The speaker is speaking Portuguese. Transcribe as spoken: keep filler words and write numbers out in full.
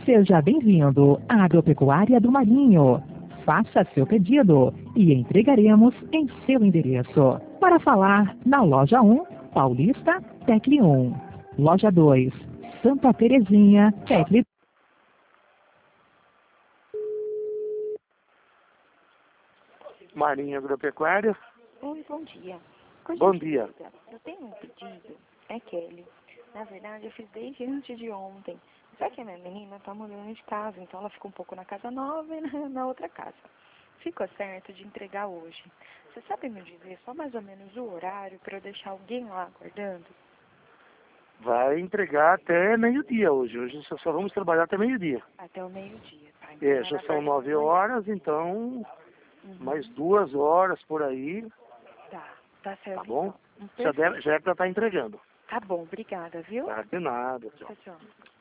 Seja bem-vindo à Agropecuária do Marinho. Faça seu pedido e entregaremos em seu endereço. Para falar na Loja um, Paulista, Tecle um. Loja dois, Santa Terezinha, Tecle. Marinho Agropecuária. Oi, bom dia. Por Bom gentileza, dia. eu tenho um pedido, é Kelly. Na verdade, eu fiz desde antes de ontem. Só que a minha menina tá mudando de casa, então ela ficou um pouco na casa nova e na, na outra casa. Ficou certo de entregar hoje. Você sabe me dizer só mais ou menos o horário para eu deixar alguém lá aguardando? Vai entregar até meio-dia hoje. Hoje só, só vamos trabalhar até meio-dia. Até o meio-dia, tá? Então, É, já era são perto nove da manhã. horas, então Uhum. mais duas horas por aí, Tá, tá certo. tá bom? Então. Um Já, perfeito. deve, já é para estar entregando. Tá bom, obrigada, viu? Tá, de nada, tchau. Tchau, tchau.